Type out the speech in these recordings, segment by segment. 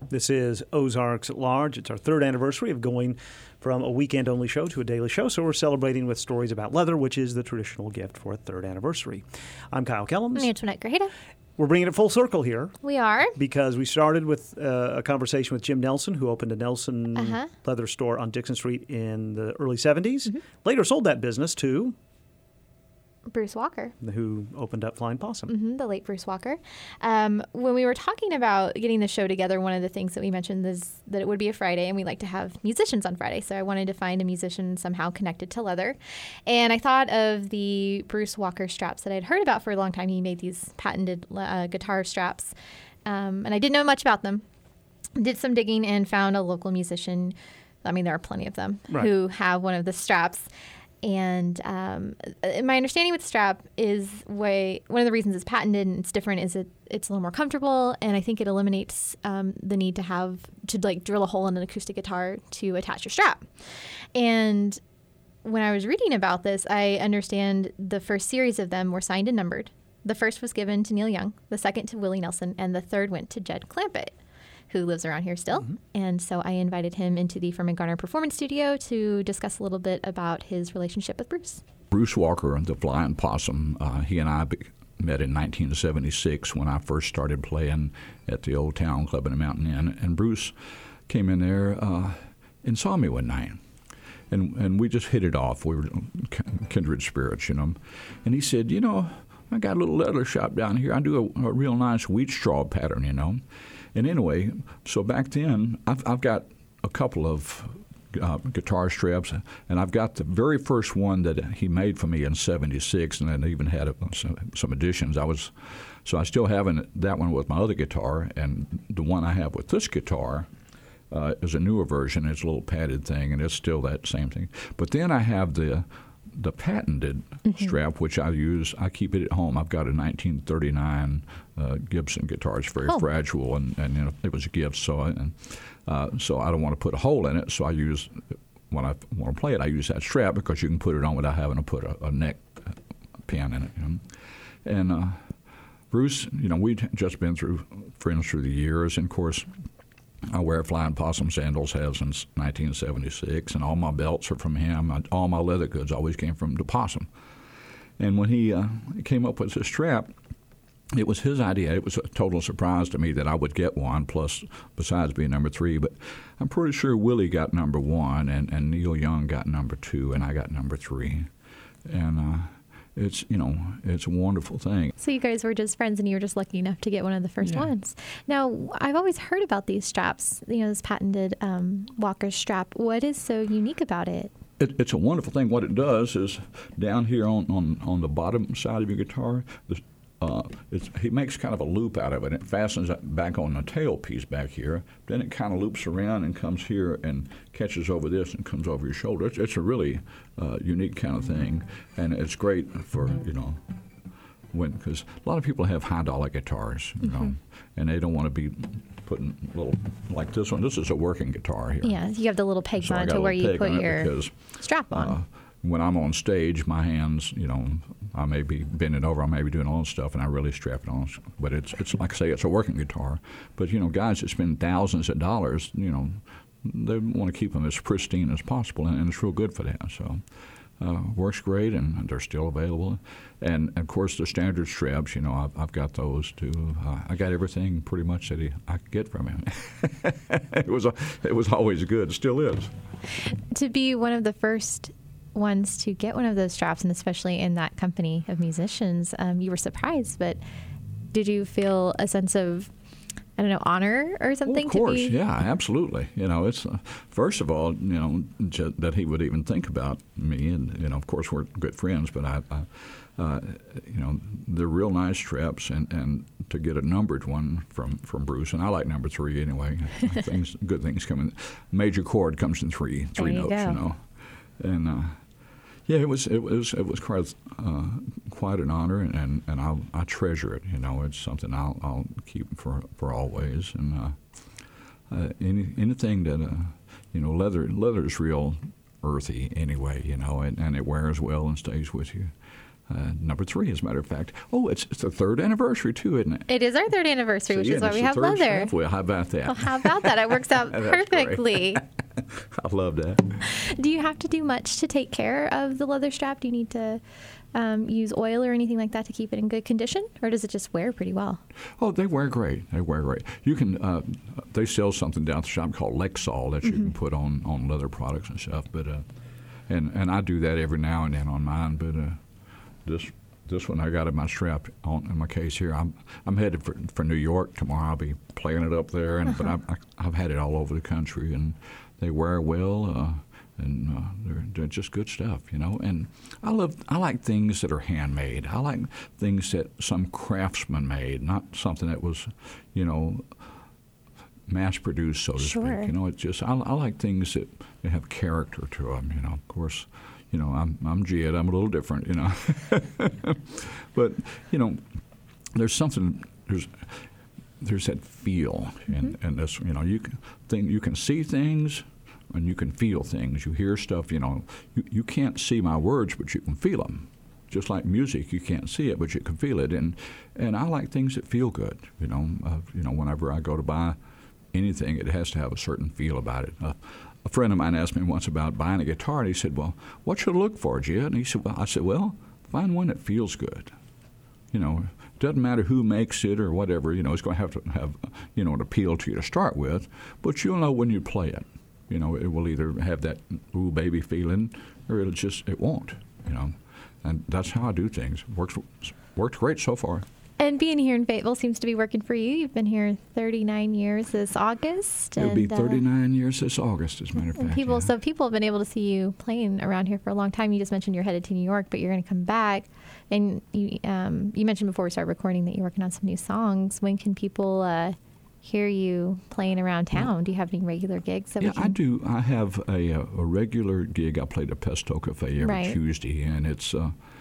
This is Ozarks at Large. It's our third anniversary of going from a weekend-only show to a daily show, so we're celebrating with stories about leather, which is the traditional gift for a third anniversary. I'm Kyle Kellums. I'm Antoinette Grajeda. We're bringing it full circle here. We are. Because we started with a conversation with Jim Nelson, who opened a Nelson leather store on Dixon Street in the early 70s. Mm-hmm. Later sold that business to Bruce Walker, who opened up Flying Possum. The late Bruce Walker. When we were talking about getting the show together, one of the things that we mentioned is that it would be a Friday, and we like to have musicians on Friday. So I wanted to find a musician somehow connected to leather. And I thought of the Bruce Walker straps that I'd heard about for a long time. He made these patented guitar straps, and I didn't know much about them. Did some digging and found a local musician. I mean, there are plenty of them who have one of the straps. And my understanding with the strap is one of the reasons it's patented and it's different is it's a little more comfortable, and I think it eliminates the need to drill a hole in an acoustic guitar to attach your strap. And when I was reading about this, I understand the first series of them were signed and numbered. The first was given to Neil Young, the second to Willie Nelson, and the third went to Jed Clampett, who lives around here still. Mm-hmm. And so I invited him into the Furman Garner Performance Studio to discuss a little bit about his relationship with Bruce. Bruce Walker, the Flying Possum, he and I met in 1976 when I first started playing at the Old Town Club in the Mountain Inn. And Bruce came in there and saw me one night. And we just hit it off. We were kindred spirits, you know. And he said, you know, I got a little leather shop down here. I do a real nice wheat straw pattern, you know. And anyway, so back then, I've got a couple of guitar straps, and I've got the very first one that he made for me in '76, and then even had some additions. So I still have that one with my other guitar, and the one I have with this guitar is a newer version. It's a little padded thing, and it's still that same thing. But then I have the patented strap, which I use. I keep it at home. I've got a 1939 Gibson guitar. It's very fragile, and you know, it was a gift, so I don't want to put a hole in it. So I use, when I want to play it, I use that strap because you can put it on without having to put a neck pin in it. You know? And Bruce, you know, we've just been friends through the years, and of course, I wear Flying Possum sandals, have since 1976, and all my belts are from him. All my leather goods always came from the Possum. And when he came up with this strap, it was his idea. It was a total surprise to me that I would get one, plus besides being number 3. But I'm pretty sure Willie got number 1, and Neil Young got number 2, and I got number 3. And it's a wonderful thing. So you guys were just friends, and you were just lucky enough to get one of the first ones. Now, I've always heard about these straps, you know, this patented Walker strap. What is so unique about it? It's a wonderful thing. What it does is down here on the bottom side of your guitar, he makes kind of a loop out of it. It fastens back on the tail piece back here. Then it kind of loops around and comes here and catches over this and comes over your shoulder. It's a really unique kind of thing, and it's great for, you know, because a lot of people have high dollar guitars, you know, and they don't want to be putting little, like this one. This is a working guitar here. Yeah, you have the little pegs on to where you put your strap on. When I'm on stage, my hands, you know, I may be bending over, I may be doing all this stuff, and I really strap it on. But it's like I say, it's a working guitar. But, you know, guys that spend thousands of dollars, you know, they want to keep them as pristine as possible, and it's real good for that. So works great, and they're still available. And, of course, the standard straps, you know, I've got those, too. I got everything pretty much that I could get from him. It was always good. It still is. To be one of the first ones to get one of those straps, and especially in that company of musicians, you were surprised, but did you feel a sense of, I don't know, honor or something? Of course, yeah, absolutely. You know, it's first of all, you know, that he would even think about me, and you know, of course, we're good friends, but you know, they're real nice straps, and to get a numbered one from Bruce, and I like number 3 anyway. Good things come in. Major chord comes in three notes, you know, and. Yeah, it was quite an honor, and I treasure it. You know, it's something I'll keep for always. And anything that you know, leather is real earthy anyway. You know, and it wears well and stays with you. Number 3, as a matter of fact. Oh, it's the 3rd anniversary, too, isn't it? It is our 3rd anniversary, which is why we have leather. Well, how about that? Well, how about that? It works out perfectly. I love that. Do you have to do much to take care of the leather strap? Do you need to use oil or anything like that to keep it in good condition, or does it just wear pretty well? Oh, they wear great. They wear great. You can. They sell something down at the shop called Lexol that you can put on leather products and stuff. But and I do that every now and then on mine. But this one I got in my strap in my case here. I'm headed for New York tomorrow. I'll be playing it up there, but I've had it all over the country, and they wear well. And they're just good stuff, And I like things that are handmade. I like things that some craftsman made, not something that was, mass produced, so to speak. It's just I like things that have character to them. Of course, I'm Jed. I'm a little different, But there's something there's that feel, and this you can see things. And you can feel things. You hear stuff, you can't see my words, but you can feel them. Just like music, you can't see it, but you can feel it. And I like things that feel good, whenever I go to buy anything, it has to have a certain feel about it. A friend of mine asked me once about buying a guitar, and he said, well, what should I look for, Jed? And I said, find one that feels good. It doesn't matter who makes it or whatever, it's going to have an appeal to you to start with, but you'll know when you play it. It will either have that ooh baby feeling, or it won't. And that's how I do things. Worked great so far. And being here in Fayetteville seems to be working for you. You've been here 39 years this August. It'll be 39 years this August, as a matter of fact. So people have been able to see you playing around here for a long time. You just mentioned you're headed to New York, but you're going to come back. And you mentioned before we started recording that you're working on some new songs. When can people hear you playing around town? Do you have any regular gigs? I do. I have a regular gig. I play the Pesto Cafe every Tuesday, and it's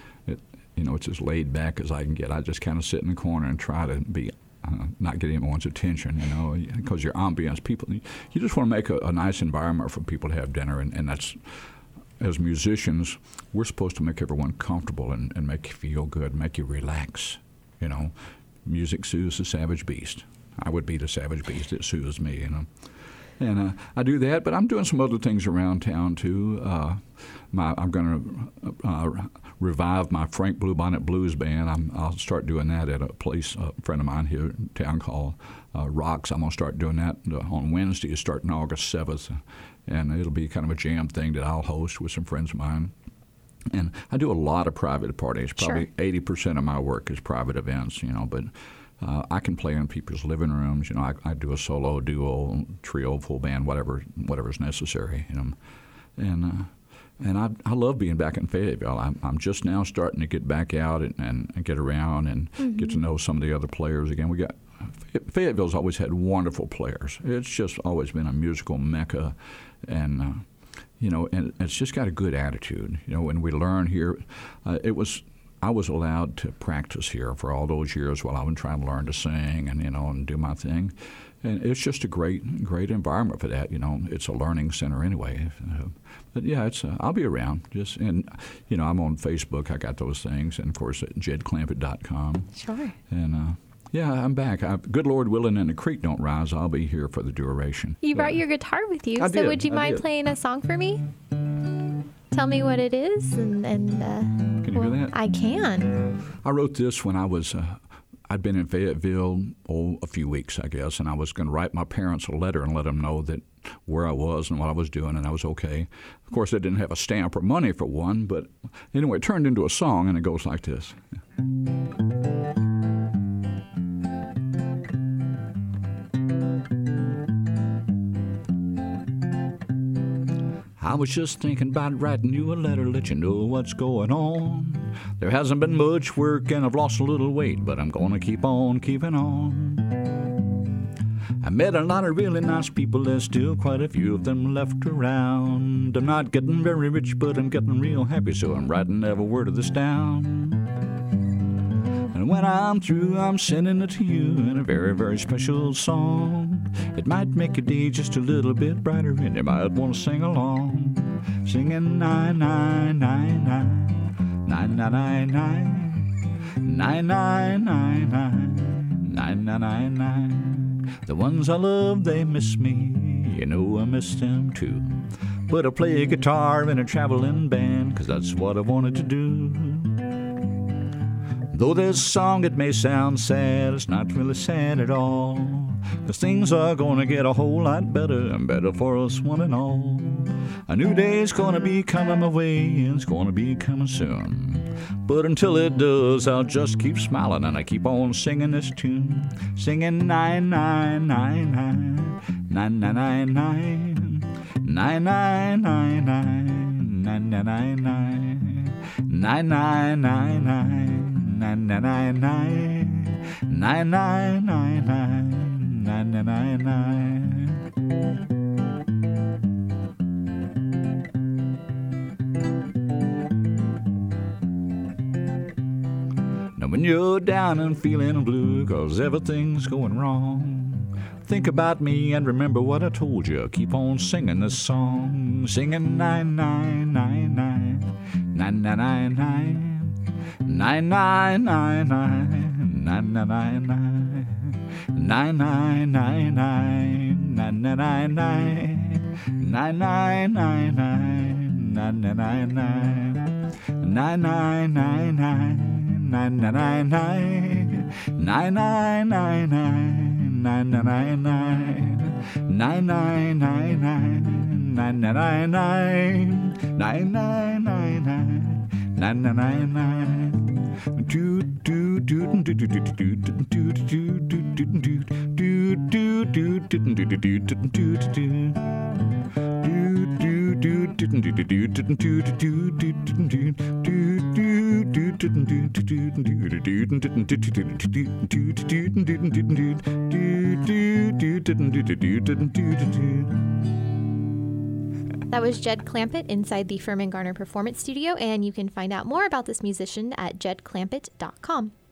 it's as laid back as I can get. I just kind of sit in the corner and try to be not get anyone's attention, because your ambience, people, you just want to make a nice environment for people to have dinner, and that's, as musicians, we're supposed to make everyone comfortable and make you feel good, make you relax. Music soothes the savage beast. I would be the savage beast. It soothes me, And I do that, but I'm doing some other things around town, too. I'm going to revive my Frank Bluebonnet Blues Band. I'll start doing that at a place, a friend of mine here in town called Rocks. I'm going to start doing that on Wednesday, starting August 7th. And it'll be kind of a jam thing that I'll host with some friends of mine. And I do a lot of private parties. Probably 80% of my work is private events, but I can play in people's living rooms. I do a solo, duo, trio, full band, whatever's necessary. And I love being back in Fayetteville. I'm just now starting to get back out and get around and get to know some of the other players again. Fayetteville's always had wonderful players. It's just always been a musical mecca, and and it's just got a good attitude. When we learn here, I was allowed to practice here for all those years while I was trying to learn to sing and do my thing. And it's just a great environment for that. It's a learning center anyway. But yeah, I'll be around. I'm on Facebook. I got those things, and of course at jedclampett.com. Sure. And I'm back. Good Lord willing, and the creek don't rise, I'll be here for the duration. You brought your guitar with you, would you mind playing a song for me? Tell me what it is, and can you hear that? I can. I wrote this when I'd been in Fayetteville a few weeks, I guess, and I was going to write my parents a letter and let them know that where I was and what I was doing, and I was okay. Of course, they didn't have a stamp or money for one, but anyway, it turned into a song, and it goes like this. I was just thinking about writing you a letter, let you know what's going on. There hasn't been much work and I've lost a little weight, but I'm gonna keep on keeping on. I met a lot of really nice people, there's still quite a few of them left around. I'm not getting very rich, but I'm getting real happy, so I'm writing every word of this down. And when I'm through, I'm sending it to you in a very, very special song. It might make your day just a little bit brighter, and you might want to sing along. Singing 9, 9, 9, 9, The ones I love, they miss me. You know I miss them too. But I play a guitar in a traveling band, 'cause that's what I wanted to do. Though this song, it may sound sad, it's not really sad at all. 'Cause things are gonna get a whole lot better, and better for us one and all. A new day's gonna be coming my way, and it's gonna be coming soon. But until it does, I'll just keep smiling, and I keep on singing this tune. Singing 999, 999, 999, 999, 999, 999, 999, 999. Now when you're down and feeling blue 'cause everything's going wrong, think about me and remember what I told you. Keep on singing this song. Singing 9999, 9999, 9999, 9999, 9999, 9999, 9999, 9999, 9999, 999, 999, 999, 999, 999, 999, 999. Do do do do do do do do do do That was Jed Clampett inside the Furman Garner Performance Studio, and you can find out more about this musician at jedclampett.com.